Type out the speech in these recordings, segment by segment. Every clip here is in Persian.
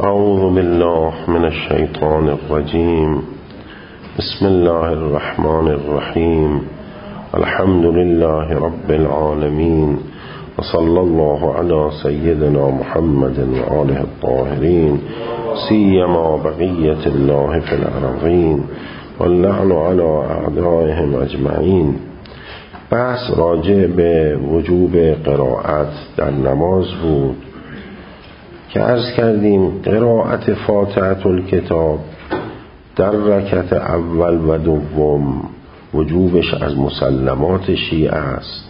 اعوذ بالله من الشیطان الرجیم. بسم الله الرحمن الرحیم. الحمد لله رب العالمین و صلی الله علی سیدنا محمد و آله الطاهرین سیما بقیة الله فی الارضین واللعن علی اعدائهم اجمعین. بحث راجع به وجوب قرائت در نماز بود که عرض کردیم قرائت فاتحة الکتاب در رکعت اول و دوم وجوبش از مسلمات شیعه است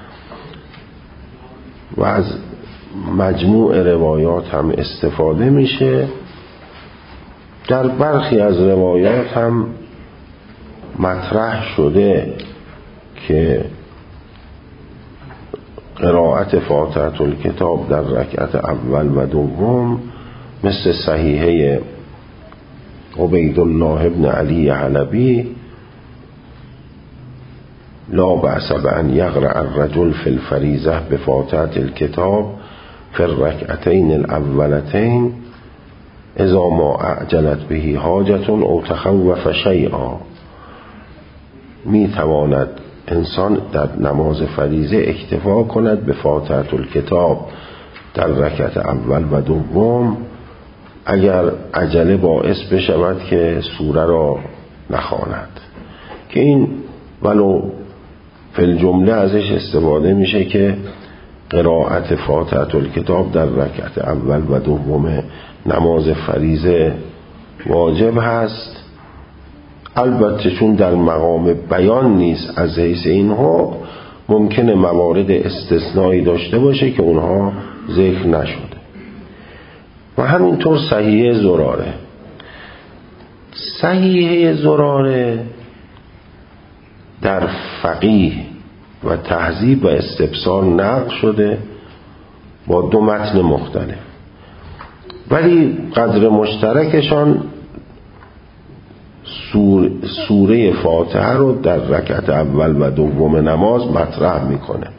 و از مجموع روایات هم استفاده میشه. در برخی از روایات هم مطرح شده که قرائت فاتحة الکتاب در رکعت اول و دوم مثل صحیحه عبیدالله ابن علی حلبی لا بأس بأن یقرأ الرجل فی الفریضة بفاتحة الکتاب فی الرکعتین الاولتین اذا ما اعجلت به حاجة او تخوف شیئا. می تواند انسان در نماز فریضه اکتفا کند به فاتحة الکتاب در رکعت اول و دوم اگر عجله باعث بشود که سوره را نخواند، که این ولو فی الجمله ازش استفاده میشه که قرائت فاتحة الکتاب در رکعت اول و دوم نماز فریضه واجب هست. البته چون در مقام بیان نیست از حیث این حکم ممکنه موارد استثنایی داشته باشه که اونها ذکر نشده. و همینطور صحیحه زراره. صحیحه زراره در فقیه و تهذیب و استبصار نقل شده با دو متن مختلف، ولی قدر مشترکشان سوره فاتحه رو در رکعت اول و دوم نماز مطرح میکنه.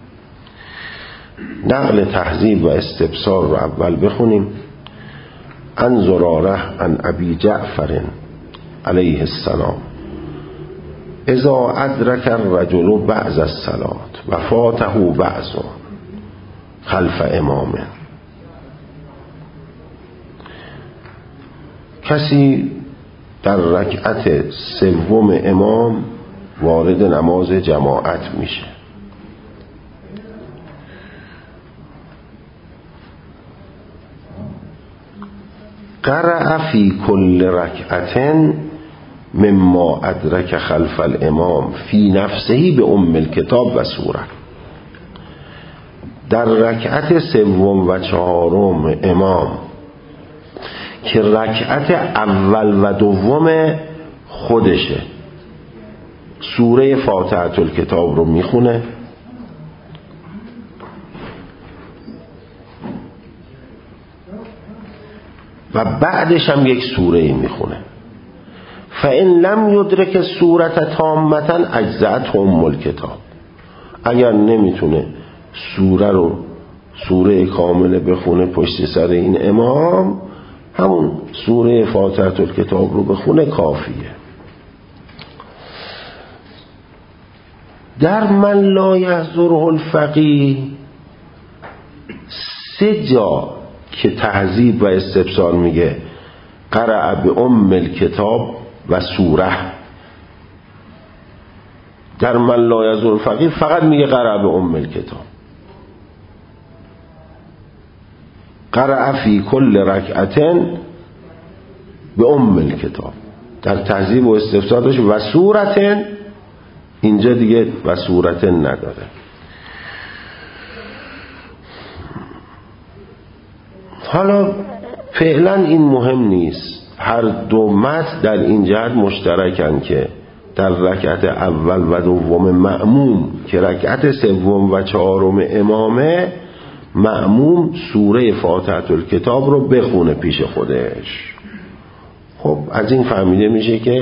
نقل تهذیب و استبصار رو اول بخونیم. عن زراره عن ابی جعفر علیه السلام اذا ادرک الرجل بعض الصلاة و فاته بعض خلف امامه. کسی در رکعت سوم امام وارد نماز جماعت میشه، قرأ فی کل رکعتن مما ادرک خلف الامام فی نفسه به ام الکتاب و سوره. در رکعت سوم و چهارم امام که رکعت اول و دوم خودشه سوره فاتحة الکتاب رو میخونه و بعدش هم یک سوره میخونه. فإن لم یدرک سورة تامة اجزأت ام الکتاب. اگر نمیتونه سوره کامله بخونه پشت سر این امام، همون سوره فاتحة الکتاب رو بخونه کافیه. در من لا یحضره الفقیه 3 جا که تهذیب و استبصار میگه قرأ به ام الکتاب و سوره. در من لا یحضره الفقیه فقط میگه قرأ به ام الکتاب. قرأ فی کل رکعتن به ام الکتاب. در تهذیب و استفسار داشت و سورتن، اینجا دیگه و سورتن نداره. حالا فعلا این مهم نیست، هر دو متن در این جهت مشترکن که در رکعت اول و دوم مأموم که رکعت سوم و چهارم امامه، مأموم سوره فاتحة الکتاب رو بخونه پیش خودش. خب از این فهمیده میشه که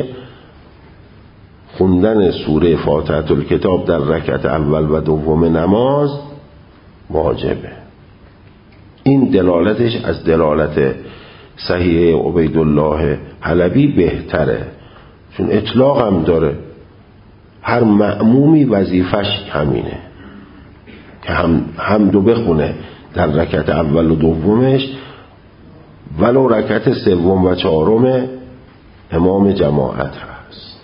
خوندن سوره فاتحة الکتاب در رکعت اول و دوم نماز واجبه. این دلالتش از دلالت صحیح عبیدالله حلبی بهتره، چون اطلاق هم داره. هر مأمومی وظیفش همینه که هم دو بخونه در رکعت اول و دومش، ولو رکعت سوم و چهارم امام جماعت هست.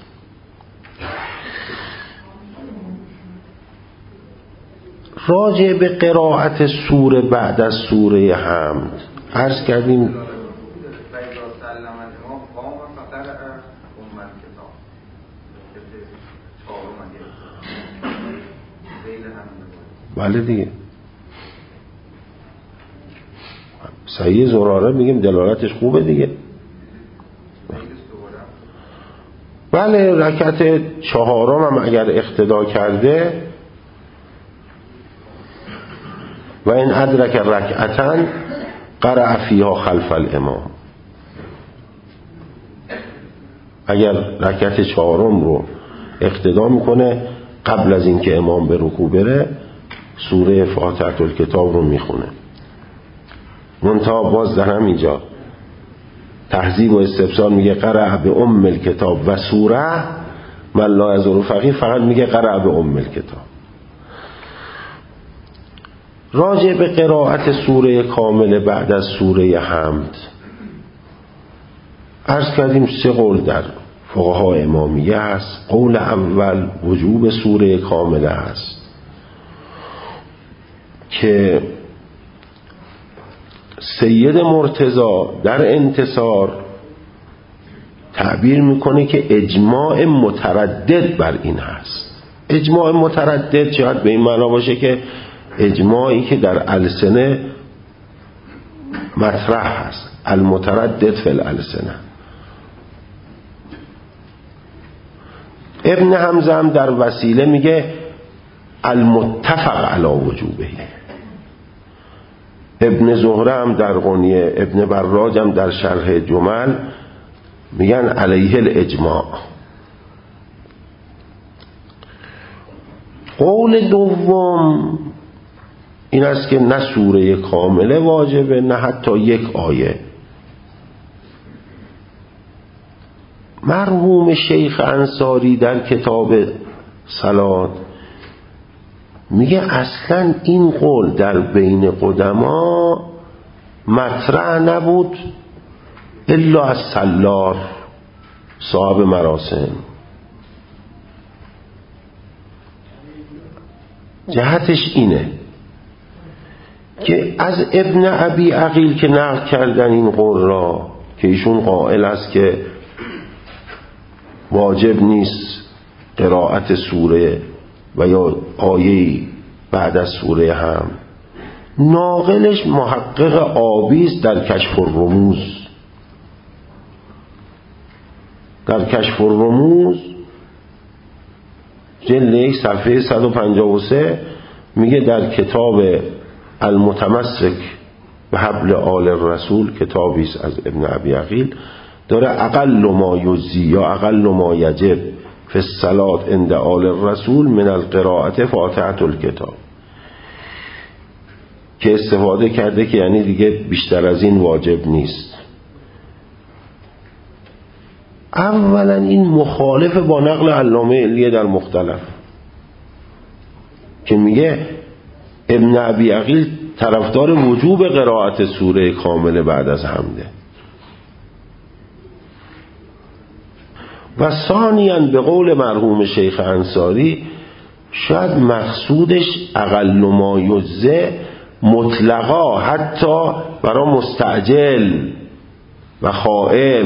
راجع به قرائت سوره بعد از سوره حمد عرض کردیم بله دیگه صحیح زراره میگیم دلالتش خوبه دیگه. بله رکعت چهارم هم اگر اقتدا کرده و این ادرک رکعتاً قرأ فیها خلف الامام، اگر رکعت چهارم رو اقتدا میکنه قبل از اینکه امام به رکوع بره سوره فاتحه الکتاب رو میخونه. منتها باز در همینجا تهذیب و استفسار میگه قرأ به ام الکتاب و سوره، من لا یزور فقیه فقط میگه قرأ به ام الکتاب. راجع به قرائت سوره کامل بعد از سوره حمد عرض کردیم سه قول در فقها امامیه است. قول اول وجوب سوره کامله است که سید مرتضی در انتصار تعبیر میکنه که اجماع متردد بر این هست. اجماع متردد شاید به این معنا باشه که اجماعی که در السنه مطرح هست، المتردد فی الالسنه. ابن حمزه هم در وسیله میگه المتفق علی وجوبه. ابن زهره هم در غنیه، ابن براج هم در شرح جمل میگن علیه الاجماع. قول دوم این است که نه سوره کامله واجبه نه حتی یک آیه. مرحوم شیخ انصاری در کتاب صلات میگه اصلا این قول در بین قدما مطرح نبود الا از سلار صاحب مراسم. جهتش اینه که از ابن ابی عقیل که نقل کردن این قول را که ایشون قائل است که واجب نیست قرائت سوره و یا آیه‌ای بعد از سوره هم، ناقلش محقق آبیست در کشف الرموز. در کشف الرموز جلد 1 صفحه 153 میگه در کتاب المتمسک به حبل آل الرسول، کتابی است از ابن ابی عقیل، داره اقل ما یجزی یا اقل ما یجب فی الصلاة عند آل الرسول من القراءة فاتحة الکتاب، که استفاده کرده که یعنی دیگه بیشتر از این واجب نیست. اولا این مخالف با نقل علامه علیه در مختلف که میگه ابن ابی عقیل طرفدار وجوب قرائت سوره کامله بعد از حمده. و ثانیاً به قول مرحوم شیخ انصاری شاید مقصودش اقل ما یجزه مطلقا حتی برای مستعجل و خائف،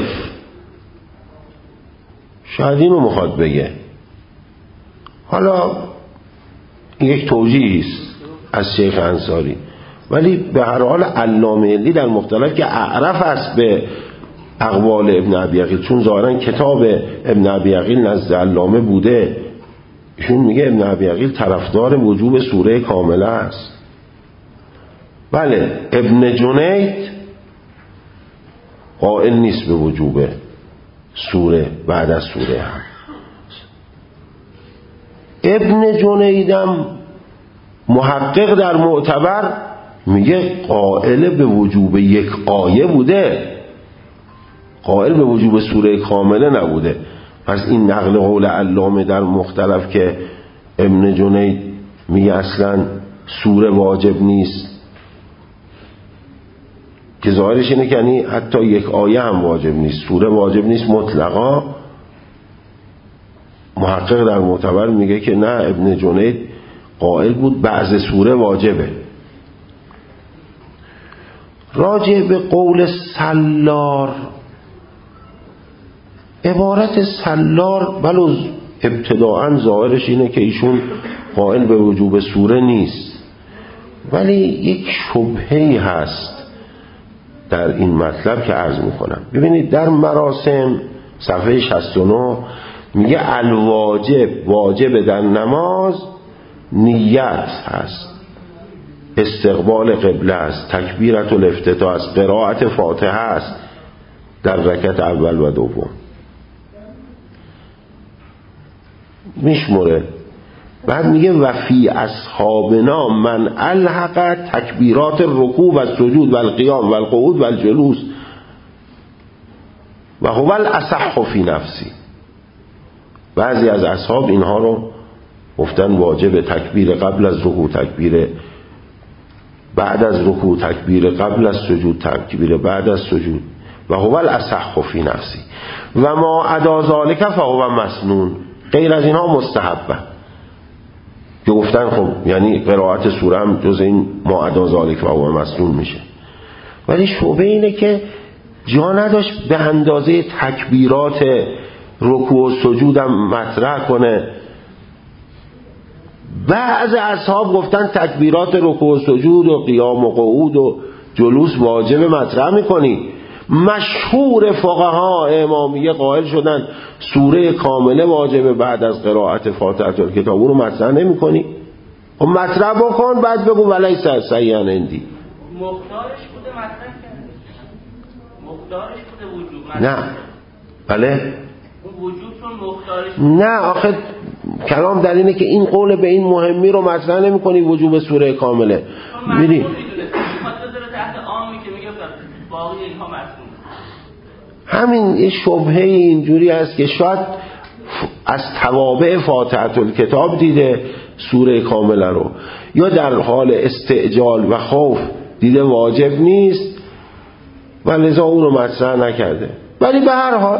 شاید اینو میخواد بگه. حالا یک توجیهی است از شیخ انصاری، ولی به هر حال علامه علی در مختلف که اعرف است به اقوال ابن ابی عقیل، چون ظاهرا کتاب ابن ابی عقیل نزد علامه بوده، ایشون میگه ابن ابی عقیل طرفدار وجوب سوره کامله است. بله ابن جنید قائل نیست به وجوب سوره بعد از سوره هم. ابن جنیدم محقق در معتبر میگه قائل به وجوب یک آیه بوده قائل به وجوب سوره کامله نبوده. پس این نقل قول علامه در مختلف که ابن جنید میگه اصلا سوره واجب نیست، که ظاهرش اینه که یعنی حتی یک آیه هم واجب نیست، سوره واجب نیست مطلقا. محقق در معتبر میگه که نه، ابن جنید قائل بود بعض سوره واجبه. راجع به قول سلار، عبارت سلار بلو ابتداعا ظاهرش اینه که ایشون قائل به وجوب سوره نیست، ولی یک شبهه‌ای هست در این مطلب که عرض میکنم. ببینید در مراسم صفحه 69 میگه الواجب، واجب در نماز نیت هست، استقبال قبله است، تکبیرت الافتتاح است، قرائت فاتحه است در رکعت اول و دوم میشمره. بعد میگه و فی اصحابنا من الحق تکبیرات رکوع و سجود و القیام و القعود و الجلوس و هو الاصح فی نفسی. بعضی از اصحاب اینها رو گفتن واجب، تکبیر قبل از رکوع، تکبیر بعد از رکوع، تکبیر قبل از سجود، تکبیر بعد از سجود، و هو الاصح فی نفسی و ما عدا ذلک فهو مسنون. غیر از اینها مستحبه، که گفتن خب یعنی قرائت سوره هم جز این ما عدا ذلک فهو مسنون میشه. ولی شعبه اینه که جا نداشت به اندازه تکبیرات رکوع و سجود هم مطرح کنه. بعض اصحاب گفتن تکبیرات رکوع و سجود و قیام و قعود و جلوس واجب مطرح میکنی. مشهور فقها امامیه قائل شدن سوره کامله واجب بعد از قرائت فاتحه الکتاب، رو مطرح نمیکنی؟ خب مطرح بکن، بعد بگو ولیس صحیحا عندی. مقدارش بوده مطرح کرده، مقدارش بوده وجوب. نه بله وجوب چون مقدارش. نه آخه کلام در اینه که این قول به این مهمی رو مطرح نمی کنی، وجوب سوره کامله. میری همین شبهه اینجوری است که شاید از توابع فاتحه الکتاب دیده سوره کامله رو، یا در حال استعجال و خوف دیده واجب نیست و لذا اون رو مطرح نکرده. ولی به هر حال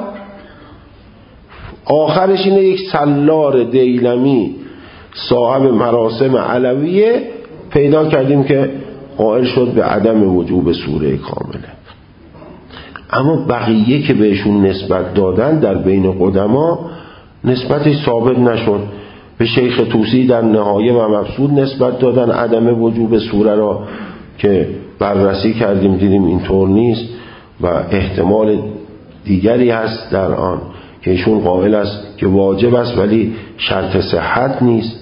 آخرش اینه یک سلار دیلمی صاحب مراسم علویه پیدا کردیم که قائل شد به عدم وجوب سوره کامله. اما بقیه که بهشون نسبت دادن در بین قدما نسبتش ثابت نشد. به شیخ طوسی در نهایه و مبسوط نسبت دادن عدم وجوب سوره را که بررسی کردیم دیدیم اینطور نیست و احتمال دیگری هست در آن که ایشون قائل است که واجب است ولی شرط صحت نیست.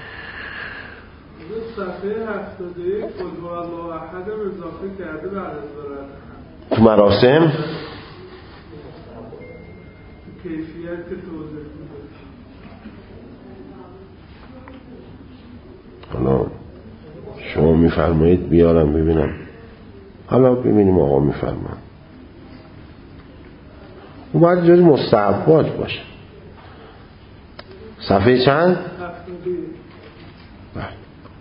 صفحه 71 قل هو الله احد اضافه کرده بعد از تو مراسم کیفیت توضیح میده. حالا شما میفرمایید بیارم ببینم، حالا ببینیم آقا میفرمایید. او باید جز مستحبات باشه. صفحه چند؟ بله.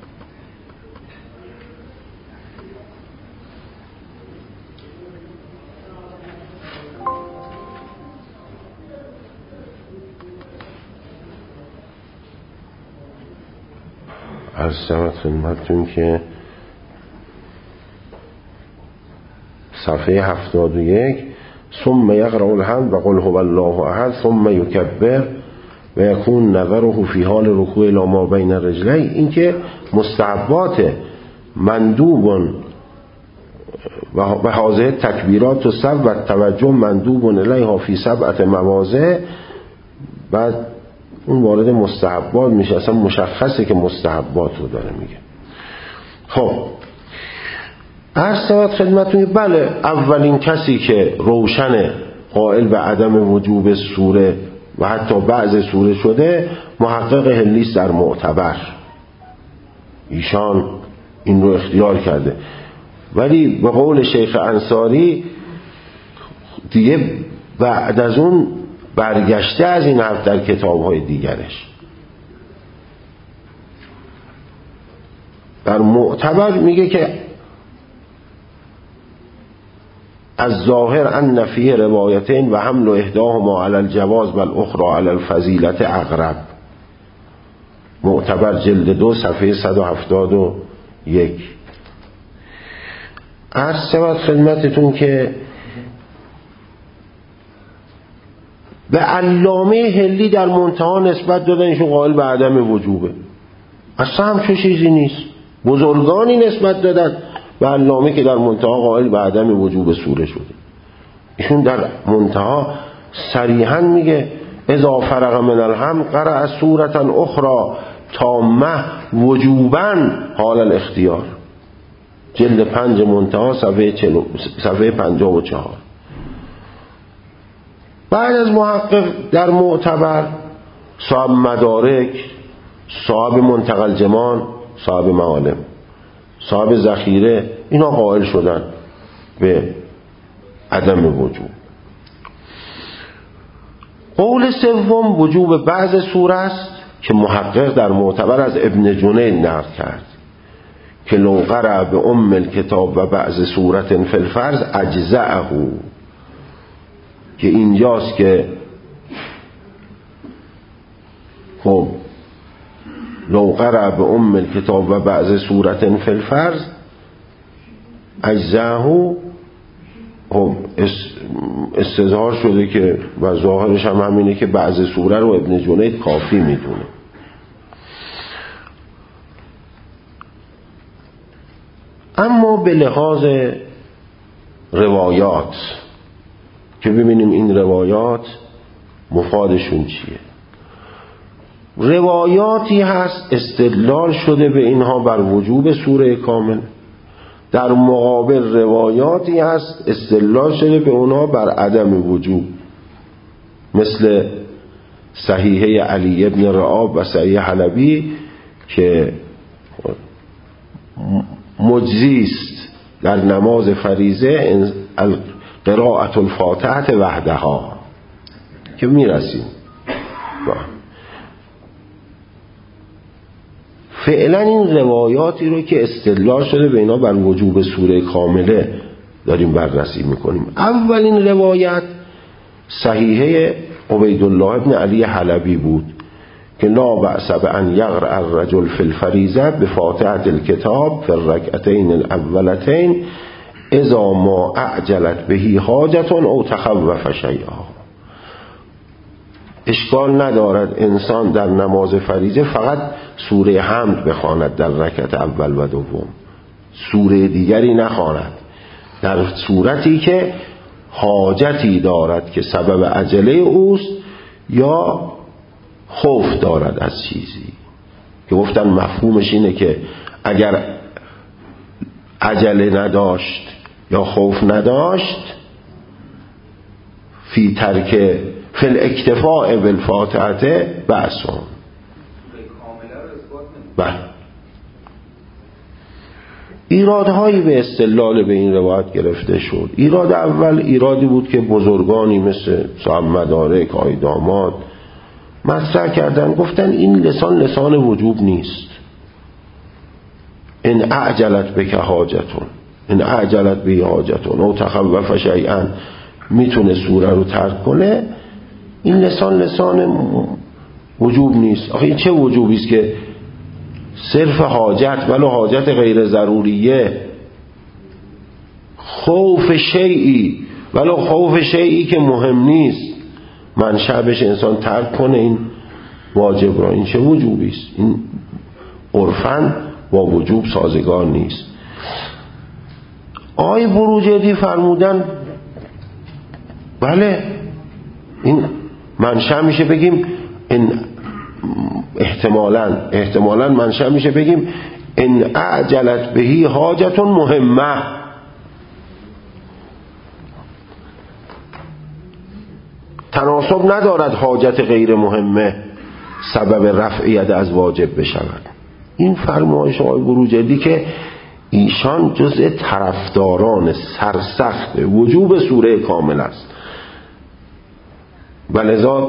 عرض شود خدمتتون که صفحه 71 ثم یقرأ الحمد و قل هو الله احد ثم یکبر و یکون نظره فی حال رکوع الی ما بین رجلین. این که مستحبات مندوب و هذه تکبیرات و سب و توجه مندوب الیها فی سبعة مواضع، بعد اون وارد مستحبات میشه. اصلا مشخصه که مستحبات رو داره میگه. خب عرض شود خدمتتون بله اولین کسی که روشن قائل به عدم وجوب سوره و حتی بعض سوره شده محقق هلیس در معتبر، ایشان این رو اختیار کرده. ولی به قول شیخ انصاری دیگه بعد از اون برگشته از این حرف در کتاب‌های دیگرش. در معتبر میگه که از ظاهر ان فیه روایتین و حمل احداهما علی الجواز و الاخرى علی الفضیلت اقرب. معتبر جلد 2 صفحه 171. عرض شود خدمتتون که به علامه حلی در منتها نسبت دادن ایشون قائل به عدم وجوبه. اصلا همچون چیزی نیست. بزرگانی نسبت دادن به علامه که در منتها قائل به عدم وجوب سوره شده. ایشون در منتها صریحا میگه اذا فرغ من الحمل قرأ سورة اخرى تامه وجوبا حال الاختیار. جلد 5 منتها صفحه 54. بعد از محقق در معتبر صاحب مدارک، صاحب منتقل جمان، صاحب معالم، صاحب ذخیره، اینا قائل شدن به عدم وجوب. قول سوم وجوب بعض سوره است که محقق در معتبر از ابن جنید نقل کرد که لو قرأ به ام الکتاب و بعض سورة فی الفرض اجزأه، که اینجاست که خب لو قرأ به ام الکتاب و بعض سورة فی الفرض اجزأه، خب استظهار شده که و ظاهرش هم همینه که بعض سوره رو ابن جنید کافی میدونه. اما به لحاظ روایات که ببینیم این روایات مفادشون چیه. روایاتی هست استدلال شده به اینها بر وجوب سوره کامل، در مقابل روایاتی هست استدلال شده به اونها بر عدم وجوب، مثل صحیحه علی ابن رعاب و صحیح حلبی که مجزیست در نماز فریضه قراءة الفاتحه وحدها که میرسیم. فعلا این روایاتی رو که استدلال شده به اینا بر وجوب سوره کامله داریم بررسی میکنیم. اولین روایت صحیحه عبیدالله ابن علی حلبی بود که لا بأس بأن یقرأ الرجل فی الفریضه بفاتحة الکتاب فی الرکعتین الاولتین اذا ما اعجلت به حاجة او تخوف شیئا. اشکال ندارد انسان در نماز فریضه فقط سوره حمد بخواند در رکعت اول و دوم، سوره دیگری نخواند، در صورتی که حاجتی دارد که سبب عجله اوست یا خوف دارد از چیزی، که گفتن مفهومش اینه که اگر عجله نداشت یا خوف نداشت فی ترک فی الاکتفاء بالفاتحه بأسون. بله. ایرادهایی به استدلال به این روایت گرفته شد. ایراد اول ایرادی بود که بزرگانی مثل صاحب مدارک، آقای داماد مطرح کردن، گفتن این لسان وجوب نیست. ان اعجلت بک حاجتون، ان اعجلت به حاجتون او تخوف شیئا، میتونه سوره رو ترک کنه. این لسان وجوب نیست. آخه این چه وجوبی است که صرف حاجت ولو حاجت غیر ضروریه، خوف شیئی ولو خوف شیئی که مهم نیست منشأ بشه انسان ترک کنه این واجب را، این چه وجوبی است؟ این عرفاً با وجوب سازگار نیست. آقای بروجردی فرمودن بله این منشأ میشه بگیم این احتمالاً منشأ میشه بگیم ان اعجلت بهی حاجتون مهمه. تناسب ندارد حاجت غیر مهمه سبب رفع ید از واجب بشود. این فرمایش آقای بروجردی که ایشان جزء طرفداران سرسخت وجوب سوره کامل است، و لذا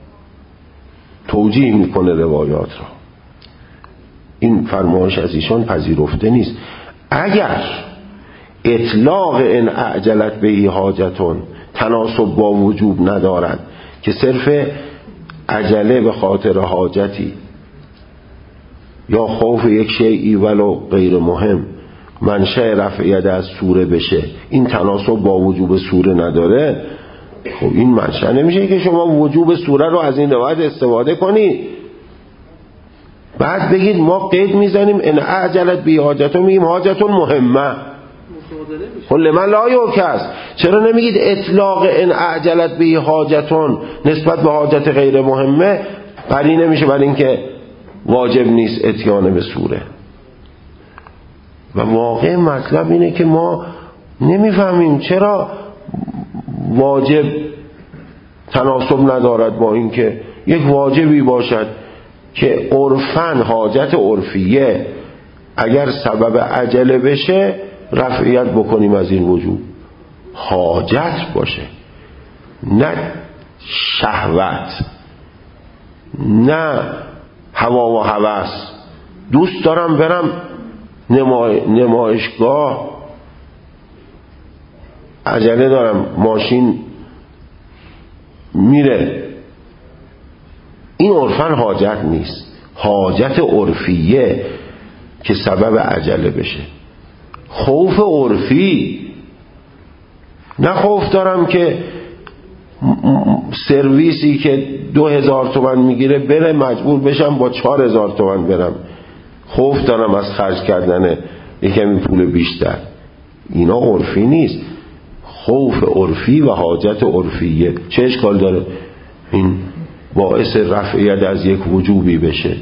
توجیه میکنه روایات را. این فرمایش از ایشان پذیرفته نیست. اگر اطلاق ان اعجلت بهی حاجتون تناسب با وجوب ندارد که صرف عجله به خاطر حاجتی یا خوف یک شیئی ولو غیر مهم منشأ رفع ید از سوره بشه، این تناسب با وجوب سوره نداره، خب این منشأ نمیشه که شما وجوب سوره رو از این روایت استفاده کنی بعد بگید ما قید میزنیم ان اعجلت بی حاجتون، میگیم حاجتون مهمه. خب لمن لا یوکس، چرا نمیگید اطلاق ان اعجلت بی حاجتون نسبت به حاجت غیر مهمه برای نمیشه برای اینکه واجب نیست اتیان به سوره. و واقع مطلب اینه که ما نمیفهمیم چرا واجب تناسب ندارد با اینکه یک واجبی باشد که عرفاً حاجت عرفیه اگر سبب عجله بشه رفعیت بکنیم از این وجوب، حاجت باشه نه شهوت نه هوا و هوس. دوست دارم برم نمایشگاه، عجله دارم ماشین میره، این عرفاً حاجت نیست، حاجت عرفیه که سبب عجله بشه، خوف عرفی، نه خوف دارم که سرویسی که 2000 تومان میگیره بره مجبور بشم با 4000 تومان برم، خوف دارم از خرج کردن یکمی پول بیشتر. اینا عرفی نیست، خوف عرفی و حاجت عرفیه. چه اشکال داره این باعث رفعیت از یک وجوبی بشه؟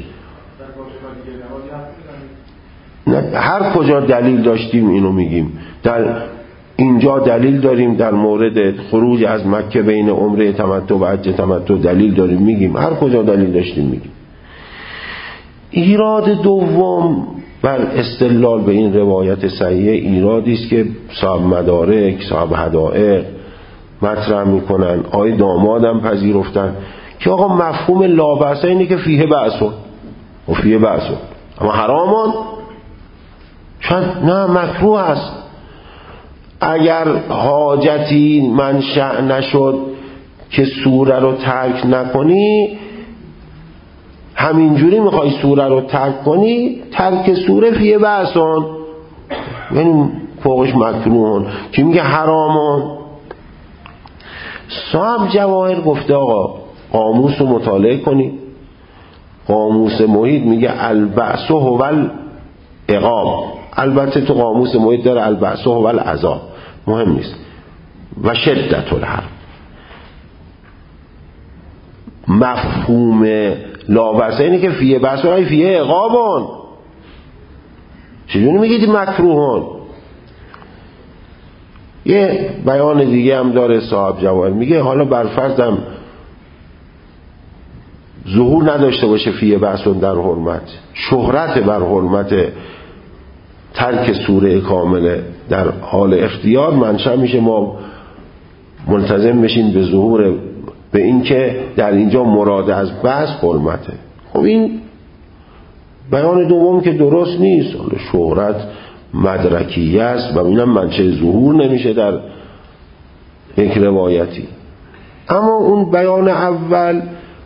نه هر کجا دلیل داشتیم اینو میگیم. در اینجا دلیل داریم در مورد خروج از مکه بین عمره تمتع و حج تمتع دلیل داریم میگیم، هر کجا دلیل داشتیم میگیم. ایراد دوم بر استدلال به این روایت صحیحه ایرادی است که صاحب مدارک صاحب حدائق مطرح میکنن، آقای دامادم پذیرفتن که آقا مفهوم لابسه اینه که فیه بأسون و فیه بأسون، اما حرامان شاید نه مکروه است. اگر حاجتی منشأ نشد که سوره رو ترک نکنی، همینجوری میخوای سوره رو ترک کنی، ترک سوره فیه بأسون، یعنی فوقش مکروهن. که میگه حرامون. صاحب جواهر گفته آقا قاموس رو مطالعه کنی، قاموس محیط میگه البأس هو العقاب، البته تو قاموس محیط داره البأس هو العذاب، مهم نیست، و شدت الحرب. مفهوم لابسه اینه که فیه بأس و فیه عقابون، چجوری میگید مکروهون؟ یه بیان دیگه هم داره صاحب جواهر، میگه حالا برفرضم ظهور نداشته باشه فیه بأسون در حرمت، شهرت بر حرمت ترک سوره کامله در حال اختیار منشأ میشه ما ملتزم بشین به ظهور، به این که در اینجا مراد از بحث حرمته. خب این بیان دوم که درست نیست، شهرت مدرکیه است و اینم منشأ ظهور نمیشه در یک روایتی. اما اون بیان اول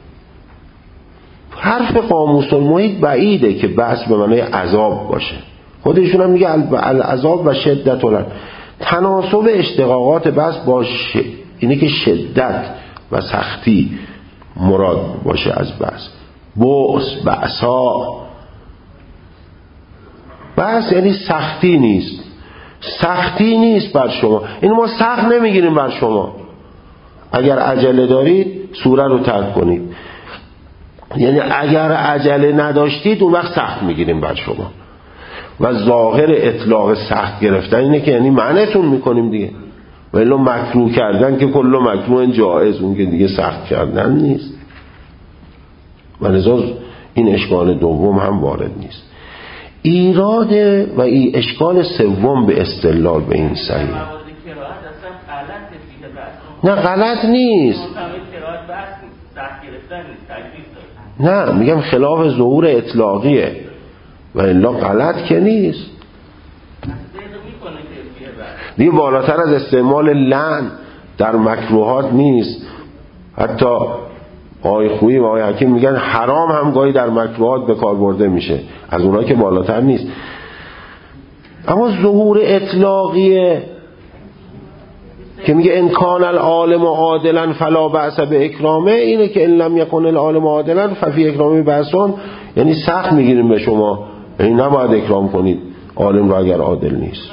حرف قاموس المحیط بعیده که بحث به معنی عذاب باشه، خودشون هم میگه العذاب و شدت الحرب. تناسب اشتقاقات بحث با اینه که شدت و سختی مراد باشه از بحث. بؤس بأسا، بحث یعنی سختی نیست، سختی نیست بر شما، این ما سخت نمیگیریم بر شما، اگر عجله دارید سوره رو ترک کنید، یعنی اگر عجله نداشتید اون وقت سخت میگیریم بر شما. و ظاهر اطلاق سخت گرفتن اینه که یعنی معنیتون میکنیم دیگه، ولی مکروه کردن که کل مکروه جایز، اون که دیگه سخت کردن نیست. و لذا این اشکال دوم هم وارد نیست. ایراد و این اشکال سوم به استدلال به این صحیح نه غلط نیست، بحث نیست، سخت گرفتن نیست، تکلیف داره. نه میگم خلاف ظهور اطلاقیه و الا غلط که نیست دیگه. بالاتر از استعمال لعن در مکروهات نیست. حتی آقای خویی و آقای حکیم میگن حرام هم گاهی در مکروهات به کار برده میشه، از اونها که بالاتر نیست. اما ظهور اطلاقیه که میگه ان کان العالم عادلا فلا بأس به اکرامه، اینه که ان لم یکن العالم عادلا ففی اکرامه بأسون، یعنی سخت میگیریم به شما، یعنی نباید اکرام کنید عالم را اگر عادل نیست.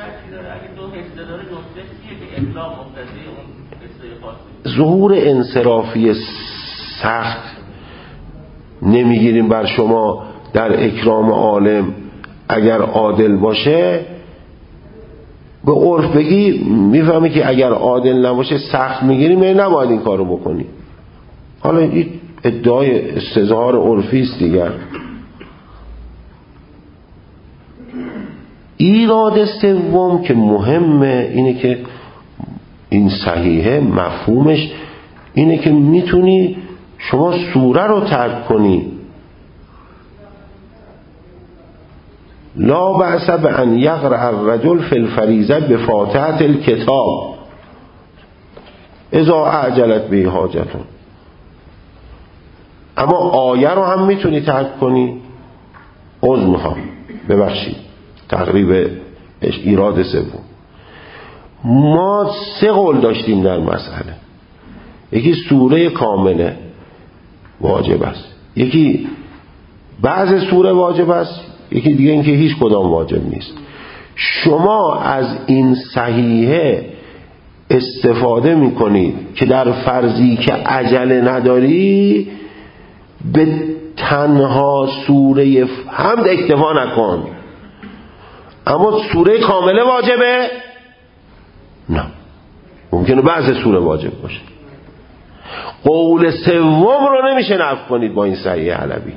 ظهور انصرافی سخت نمیگیریم بر شما در اکرام عالم اگر عادل باشه. به عرف بگی میفهمی که اگر عادل نباشه سخت میگیریم، یعنی نباید این کارو بکنی. حالا این ادعای استظهار عرفی است دیگر. ایراد سوم که مهمه اینه که این صحیحه مفهومش اینه که میتونی شما سوره رو ترک کنی. لا بأس بأن یقرأ الرجل فی الفریضة بفاتحة الکتاب اذا اعجلت به حاجتون. اما آیه رو هم میتونی ترک کنی. عذر میخوام، ببخشید، تقریب ایراد سوم. ما 3 قول داشتیم در مسئله. یکی سوره کامله واجب است، یکی بعض سوره واجب است، یکی دیگه اینکه هیچ کدام واجب نیست. شما از این صحیحه استفاده میکنید که در فرضی که عجله نداری به تنها سوره حمد اکتفا نکن. اما سوره کامله واجبه؟ نه، ممکنه بعض سوره واجب باشه. قول سوم رو نمیشه نفی کنید با این صحیح علوی.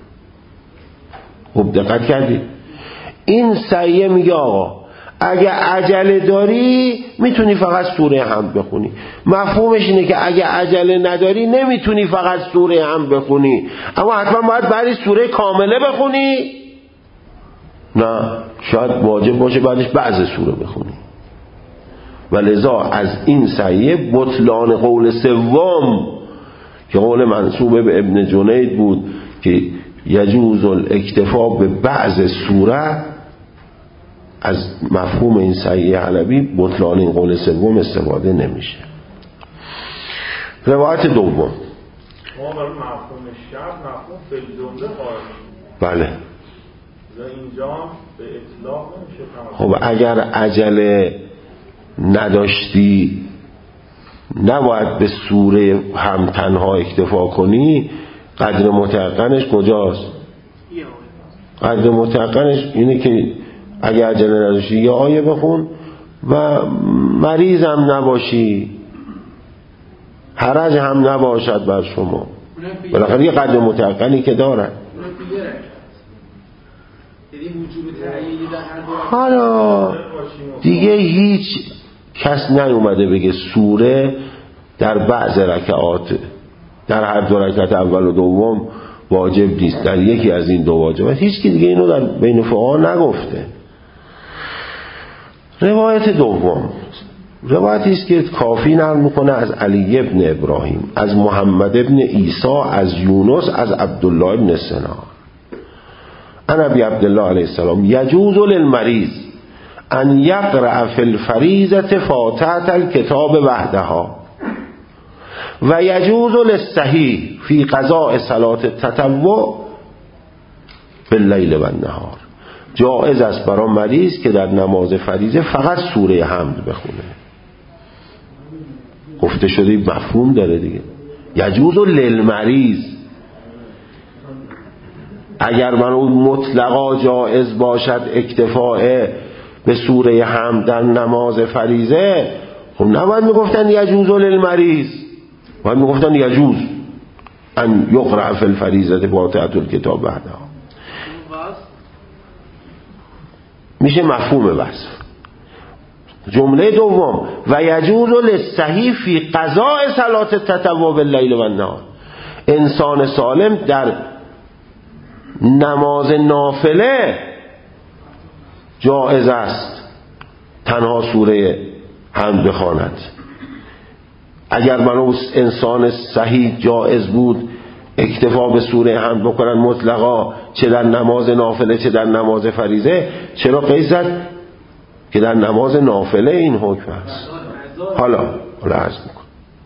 خوب دقت کردید؟ این صحیح میگه آقا اگه عجله داری میتونی فقط سوره حمد بخونی. مفهومش اینه که اگه عجله نداری نمیتونی فقط سوره حمد بخونی، اما حتما باید بعدی سوره کامله بخونی. نه، شاید واجب باشه بعدش بعض سوره بخونی. ولذا از این صحیح بطلان قول سوم که قول منسوب به ابن جنید بود که یجوز الاکتفا به بعض سوره، از مفهوم این صحیح علوی بطلان این قول سوم استفاده نمیشه. روایت دوم، ما برای مفهوم شرط مفهوم فی الجمله قائل. بله. اینجا به اطلاق نمیشه. خب اگر عجله نداشتی نباید به سوره هم تنها اکتفا کنی. قدر متقنش کجاست؟ قدر متقنش اینه که اگر عجله نداشتی یا آیه بخون و مریض هم نباشی، حرج هم نباشد بر شما، بالاخره یه قدر متقنی که دارد. حالا دیگه هیچ کس نیومده بگه سوره در بعض رکعات، در هر 2 رکعت اول و دوم واجب نیست، در یکی از این 2 واجب. هیچ کی دیگه اینو در بین فقها نگفته. روایت دوم روایتی است که کافی نقل میکنه از علی ابن ابراهیم، از محمد ابن عیسی، از یونس، از عبدالله ابن سنان. انا ابی عبدالله علیه السلام یجوز للمریض ان یقرأ فی الفریضة فاتحة الکتاب وحدها و یجوز للصحیح فی قضاء صلاة التطوع باللیل و النهار. جایز است برای مریض که در نماز فریضه فقط سوره حمد بخونه. گفته شده مفهوم داره دیگه. یجوز للمریض، اگر من اون مطلقا جایز باشد اکتفاء به سوره حمد در نماز فریضه، خب نباید میگفتن یجوز للمریض، باید میگفتن یجوز ان یقرأ فی الفریضة فاتحة الکتاب بعدها. میشه مفهوم وصف. جمله دوم و یجوز للصحیح فی قضاء صلات التطوع باللیل و النهار، انسان سالم در نماز نافله جایز است تنها سوره حمد بخواند. اگر برای انسان صحیح جایز بود اکتفا به سوره حمد بکنن مطلقا، چه در نماز نافله چه در نماز فریضه، چرا قید زد که در نماز نافله این حکم است؟ حالا عرض میکنم.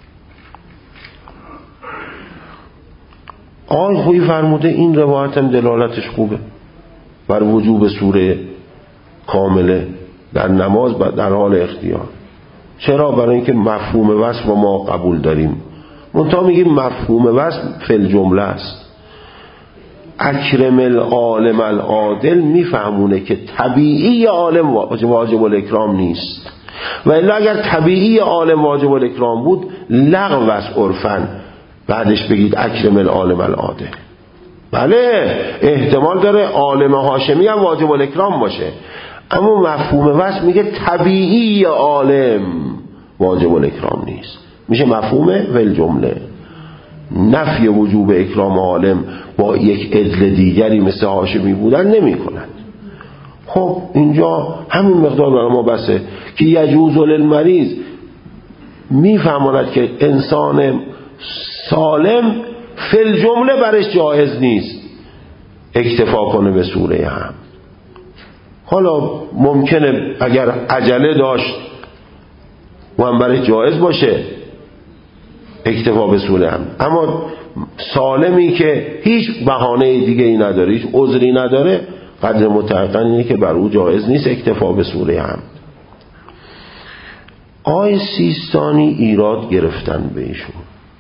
آقای خویی فرموده این روایت هم دلالتش خوبه بر وجوب سوره کامله در نماز در حال اختیار. چرا؟ برای اینکه مفهوم وصف رو ما قبول داریم، منتها میگیم مفهوم وصف فی الجمله است. اکرم العالم العادل میفهمونه که طبیعی عالم واجب الاکرام نیست، و الا اگر طبیعی عالم واجب الاکرام بود لغو است عرفاً بعدش بگید اکرم العالم العادل. بله احتمال داره عالم هاشمی هم واجب الاکرام باشه، اما مفهوم وصف میگه طبیعی عالم واجب الاکرام نیست، میشه مفهوم ول جمله. نفی وجوب اکرام عالم با یک عدل دیگری مثل هاشمی بودن نمی کند. خب اینجا همین مقدار برای ما بسه که یجوز للمریض میفهماند که انسان سالم فی الجمله برش جایز نیست اکتفا کنه به سوره هم. حالا ممکنه اگر عجله داشت و هم برای جایز باشه اکتفا به سوره هم، اما سالمی که هیچ بهانه دیگه ای نداره هیچ عذری نداره قدر متعقل اینه که بر او جایز نیست اکتفا به سوره هم. آقای سیستانی ایراد گرفتن به ایشون،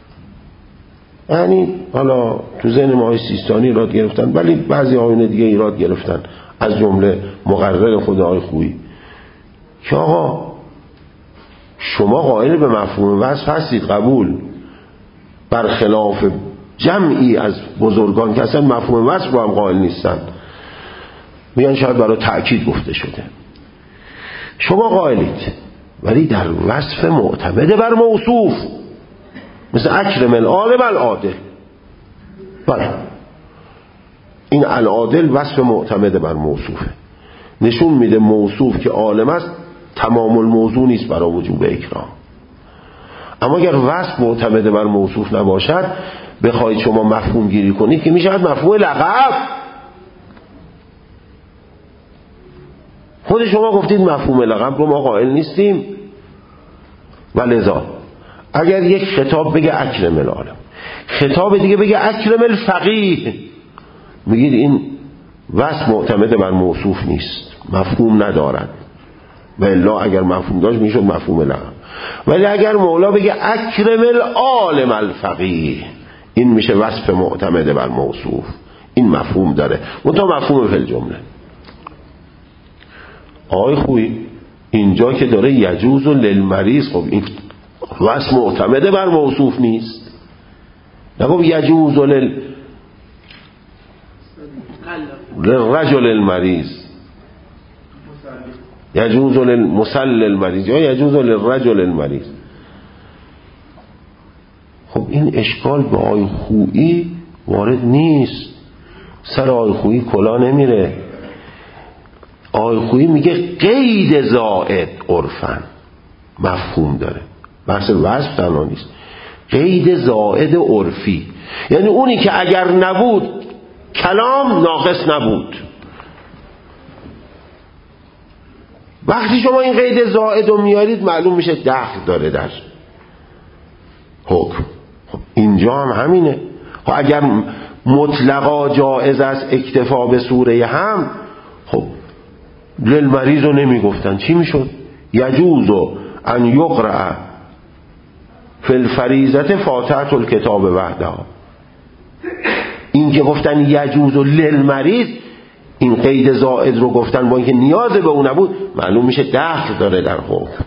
یعنی حالا تو ذهن ما آقای سیستانی ایراد گرفتن ولی بعضی آیین دیگه ایراد گرفتن، از جمله مقرر خود آقای خویی، که آقا شما قائل به مفهوم وصف هستید قبول، برخلاف جمعی از بزرگان که اصلا مفهوم وصف رو هم قائل نیستن، میگن شاید برای تأکید گفته شده. شما قائلید ولی در وصف معتمد بر موصوف مثل اکرم العالم العادل، بله این العادل وصف معتمد بر موصوفه، نشون میده موصوف که عالم است تمام الموضوع نیست برای وجوب اکرام. اما اگر وصف معتمد بر موصوف نباشد بخواید شما مفهوم گیری کنید که میشه مفهوم لقب. خود شما گفتید مفهوم لقب رو ما قائل نیستیم، ولذا اگر یک خطاب بگه اکرم العالم، خطاب دیگه بگه اکرم الفقیه، میگید این وصف معتمد بر موصوف نیست، مفهوم ندارد، و الا اگر مفهوم داشت میشد مفهوم لقب. ولی اگر مولا بگه اکرم العالم الفقیه این میشه وصف معتمد بر موصوف، این مفهوم داره، منتها مفهوم فی الجمله. آقای خویی اینجا که داره یجوز للمریض، خب این وصف معتمد بر موصوف نیست، نگم یجوز للرجل المریض، یجوز للمصلی المریض یا یجوز للرجل المریض. خب این اشکال به آقای خویی وارد نیست، سر آقای خویی کلا نمیره. آقای خویی میگه قید زائد عرفاً مفهوم داره، بحث وصف تنها نیست، قید زائد عرفی، یعنی اونی که اگر نبود کلام ناقص نبود. وقتی شما این قید زائد رو میارید معلوم میشه دخل داره در حکم. خب اینجا هم همینه. خب اگر مطلقا جائز است اکتفا به سوره هم، خب للمریض رو نمیگفتن چی میشد؟ یجوز ان یقرأ فی الفریضه فاتحه الکتاب وحدها. این که گفتن یجوز للمریض، این قید زائد رو گفتن با اینکه نیاز به اون نبود، معلوم میشه دخل داره در حکم.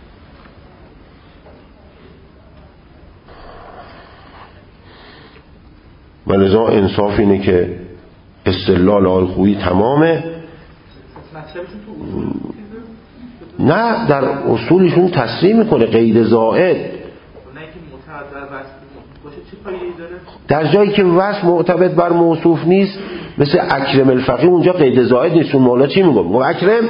ولذا انصاف اینه که استدلال آقای خویی تمامه. نه در اصولشون تصریح میکنه قید زائد. در جایی که وصف معتمد بر موصوف نیست، مثل اکرم الفقیر، اونجا قید زائد نیست. اون مولا چی میگه؟ و اکرم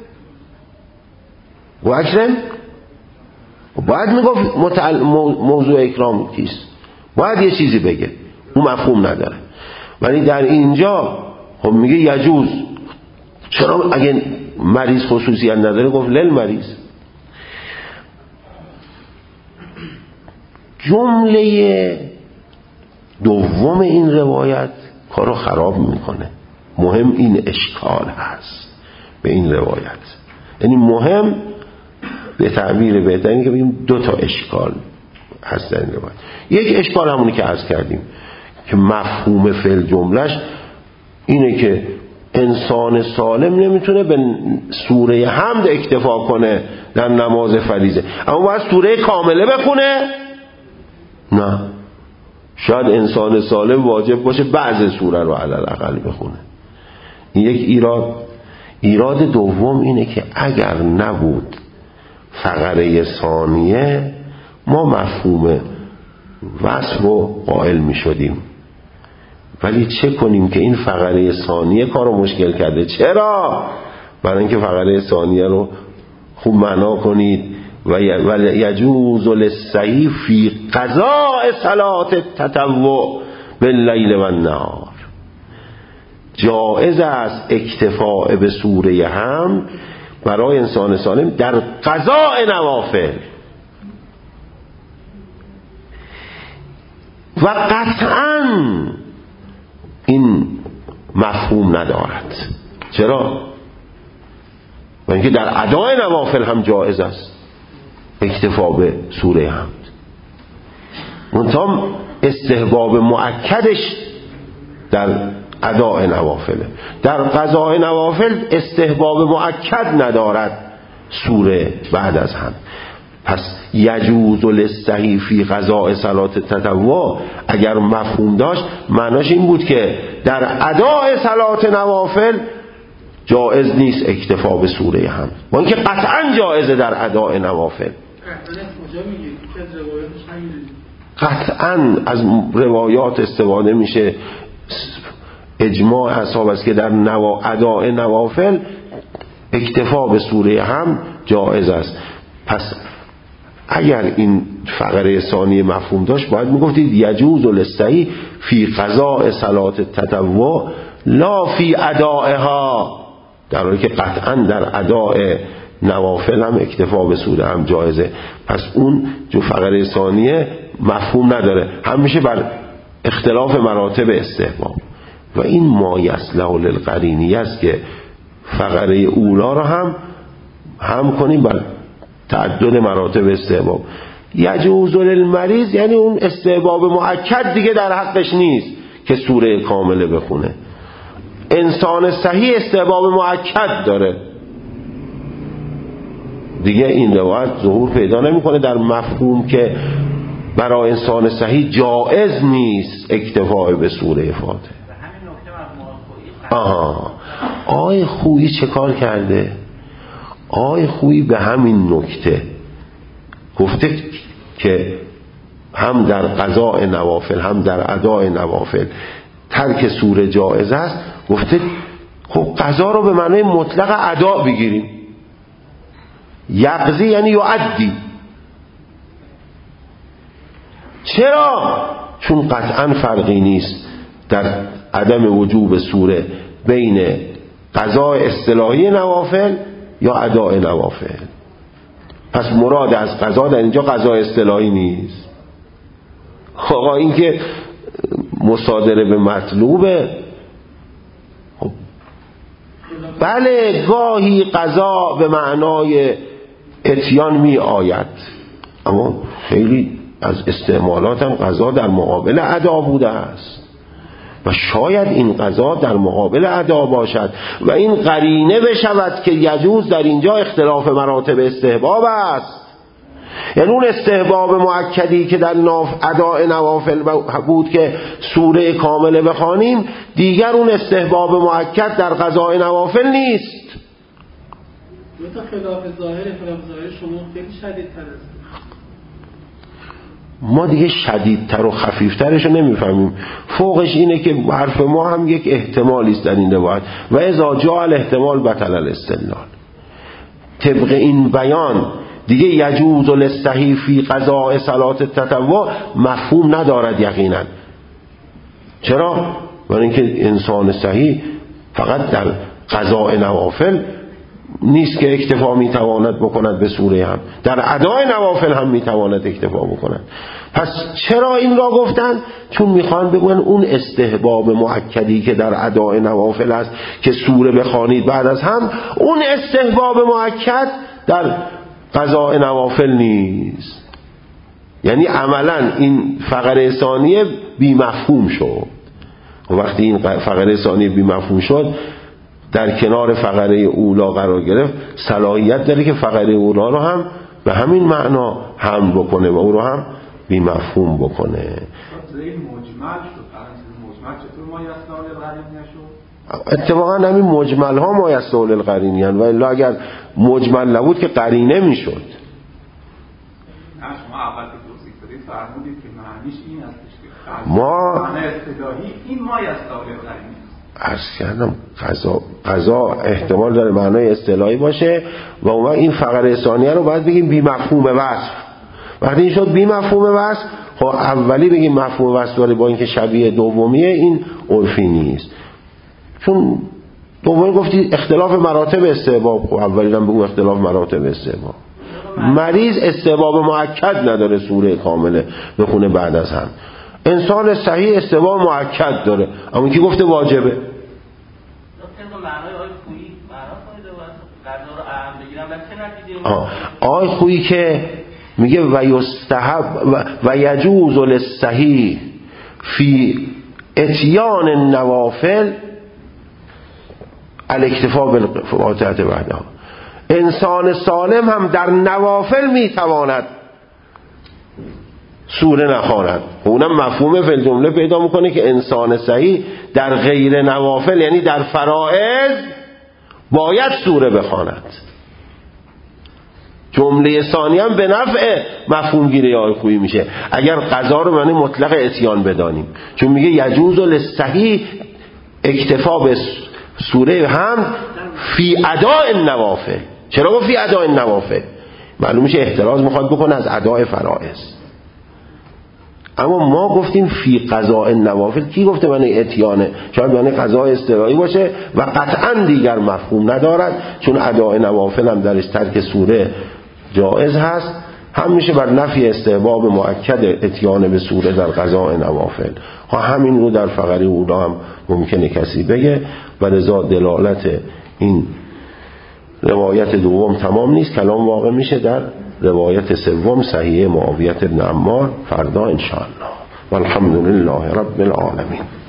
باید میگفت موضوع اکرام کیست، باید یه چیزی بگه، اون مفهوم نداره. ولی در اینجا خب میگه یجوز. چرا اگه مریض خصوصیت نداره گفت للمریض. جمله دوم این روایت کارو خراب میکنه. مهم این اشکال هست به این روایت، یعنی مهم به تعبیر بهترین که بگیم دو تا اشکال هست در این روایت. یک اشکال همونی که عرض کردیم که مفهوم فعل جملش اینه که انسان سالم نمیتونه به سوره حمد اکتفا کنه در نماز فریضه، اما باید سوره کامله بخونه. نه، شاید انسان سالم واجب باشه بعض سوره رو علل اقل بخونه. این یک ایراد دوم اینه که اگر نبود فقره ثانیه ما مفهوم وصف رو قائل می شدیم. ولی چه کنیم که این فقره ثانیه کارو مشکل کرده؟ چرا؟ برای اینکه فقره ثانیه رو خوب معنا کنید و یجوز للسعی فی قضاء صلاة التطوع باللیل و النهار. جائز است اکتفاء به سوره حمد برای انسان سالم در قضاء نوافل و قطعاً این مفهوم ندارد. چرا؟ و اینکه در ادای نوافل هم جائز است اکتفا به سوره حمد. منتها استحباب مؤکدش در ادای نوافله. در قضاء نوافل استحباب مؤکد ندارد سوره بعد از حمد. پس یجوز للسعی فی قضاء صلاة التطوع اگر مفهوم داشت معناش این بود که در اداء صلاة نوافل جائز نیست اکتفا به سوره حمد، و اینکه قطعا جائزه در اداء نوافل. قطعا از روایات استفاده میشه. اجماع اصحاب است که در اداء نوافل اکتفا به سوره حمد جائز است. پس اگر این فقره ثانیه مفهوم داشت باید میگفتید یجوز للسعی فی قضاء صلاة التطوع لا فی ادائها، در حالی که قطعا در اداء نوافل هم اکتفا به سوره هم جایزه. پس اون جو فقره ثانیه مفهوم نداره، هم میشه بر اختلاف مراتب استحباب. و این ما یصلح للقرینیه است که فقره اولا رو هم کنیم بر تعدد مراتب استحباب. یجوز للمریض یعنی اون استحباب مؤکد دیگه در حقش نیست که سوره کامله بخونه. انسان صحیح استحباب مؤکد داره دیگه. این روایت ظهور پیدا نمیکنه در مفهوم که برای انسان صحیح جائز نیست اکتفا به سوره فاتحه. آقای خویی چه کار کرده؟ آقای خویی به همین نکته گفته که هم در قضاء نوافل هم در اداء نوافل ترک سوره جائز است. گفته خب قضا رو به معنی مطلق ادا بگیریم. یقضی یعنی یعدی. چرا؟ چون قطعا فرقی نیست در عدم وجوب سوره بین قضاء اصطلاحی نوافل یا اداء نوافل. پس مراد از قضا در اینجا قضاء اصطلاحی نیست. آقا این که مصادره به مطلوبه. خب بله گاهی قضا به معنای اتیان می آید، اما خیلی از استعمالات هم قضا در مقابل ادا بوده است و شاید این قضا در مقابل ادا باشد و این قرینه بشود که یجوز در اینجا اختلاف مراتب استحباب است. یعنی اون استحباب مؤکدی که در اداء نوافل بود که سوره کامله بخوانیم، دیگر اون استحباب مؤکد در قضاء نوافل نیست. دو تا خلاف ظاهر شما خیلی شدیدتر است. ما دیگه شدیدتر و خفیفترش رو نمیفهمیم. فوقش اینه که حرف ما هم یک احتمالی است در این روایت و اذا جاء الاحتمال بطل الاستدلال. طبق این بیان دیگه یجوز الاستحی فی قضاء صلات التطوع مفهوم ندارد یقینا. چرا؟ برای اینکه انسان صحیح فقط در قضاء نوافل نیست که اکتفا میتواند بکند به سوره، هم در ادای نوافل هم میتواند اکتفا بکند. پس چرا این را گفتن؟ چون میخوان بگن اون استحباب مؤکدی که در ادای نوافل است که سوره بخوانید بعد از هم، اون استحباب مؤکد در قضاء نوافل نیست. یعنی عملا این فقره ثانیه بی مفهوم شد. وقتی این فقره ثانیه بی مفهوم شد، در کنار فقره اولا قرار گرفت، صلاحیت داره که فقره اولا رو هم به همین معنا حمل بکنه و او رو هم بی مفهوم بکنه. اتفاقا همین مجمل ها ما یستول القرینی هن، و الا اگر مجمل نبود که قرینه می شد. شما اول که توصیف دارید فرمودید که معنیش این هستش که ما معنی اصطلاحی این ما یستول القرینی عرض کردم قضا احتمال داره معنای اصطلاحی باشه و اون این فقره ثانیه رو باید بگیم بی مفهوم وصف. وقتی این شد بی مفهوم وصف، خب اولی بگیم مفهوم وصف داره با اینکه شبیه دومیه، این عرفی نیست. چون دومی گفتی اختلاف مراتب استحباب، خب اولی هم بگو اختلاف مراتب استحباب. مریض استحباب مؤکد نداره سوره کامله بخونه بعد از هم. انسان صحیح استحباب مؤکد داره، اما کی گفته واجبه؟ آقای خویی که میگه و یستحب و یجوز للصحیح فی اتیان النوافل الاکتفا بالفاتحه وحدها. انسان سالم هم در نوافل میتواند سوره نخواند. اونم مفهوم فی الجمله پیدا میکنه که انسان صحیح در غیر نوافل، یعنی در فرائض، باید سوره بخواند. جمله ثانی هم به نفع مفهوم گیری آقای خویی میشه اگر قضا رو معنی مطلق اتیان بدانیم، چون میگه یجوز للصحیح اکتفا به سوره هم فی اداء النوافل. چرا گفت فی اداء النوافل؟ معلوم میشه احتراز میخواد بکنه از اداء فرائض. اما ما گفتیم فی قضاء النوافل. کی گفته معنی اتیانه؟ شاید معنی قضاء اصطلاحی باشه و قطعا دیگر مفهوم ندارد، چون اداء نوافل هم درش ترک سوره جائز هست. هم میشه بر نفی استحباب مؤکد اتیان به سوره در قضاء نوافل. همین رو در فقره اولا هم ممکنه کسی بگه و لذا دلالت این روایت دوم تمام نیست. کلام واقع میشه در روایت سوم صحیح معاویه بن عمار فردا انشاءالله. والحمد لله رب العالمین.